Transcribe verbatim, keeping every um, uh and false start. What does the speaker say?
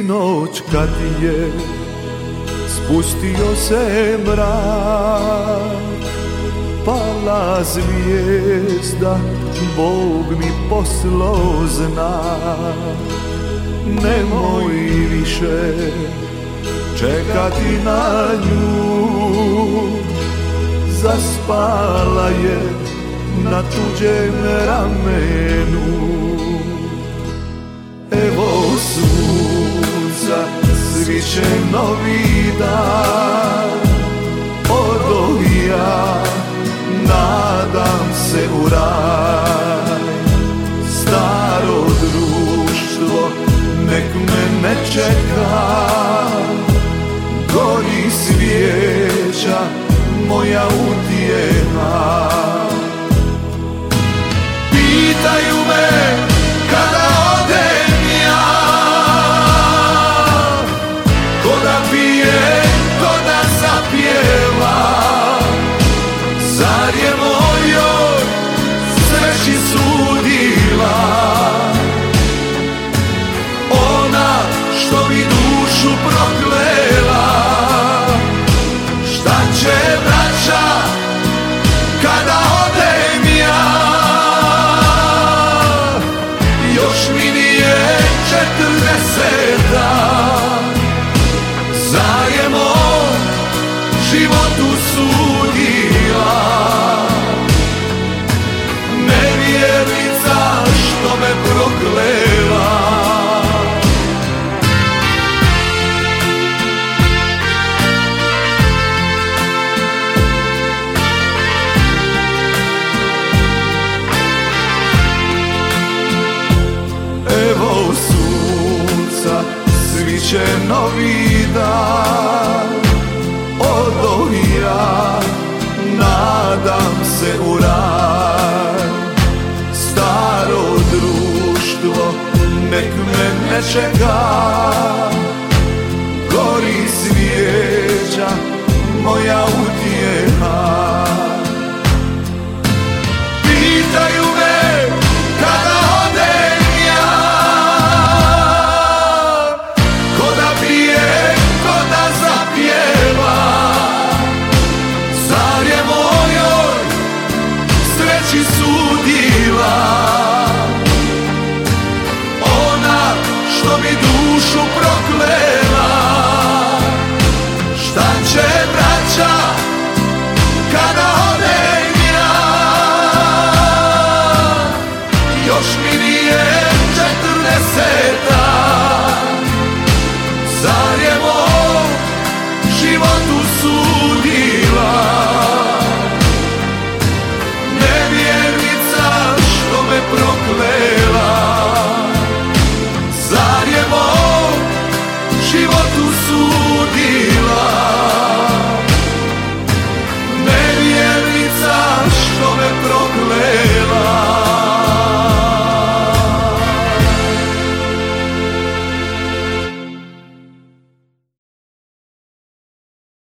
Sinoć kad je spustio se mrak, pala zvijezda, Bog mi poslao znak. Nemoj više čekati na nju, zaspala je na tuđem ramenu. Evo sunca, sviće novi dan, odo ja, nadam se u raj. Staro društvo nek me ne čeka, gori svijeća moja utjeha. Pitaju me kada odem ja, ko da pije, ko da zapjeva. Zar je mojoj sreći sudila ona što mi dušu proklela? Šta će braća kada odem ja? Još mi nije četrdeseta, zar je moj životu sudila nevjernica što me proklela? Evo sunca, sviće novi dan, odo ja, nadam se u raj. Staro društvo nek me ne čeka,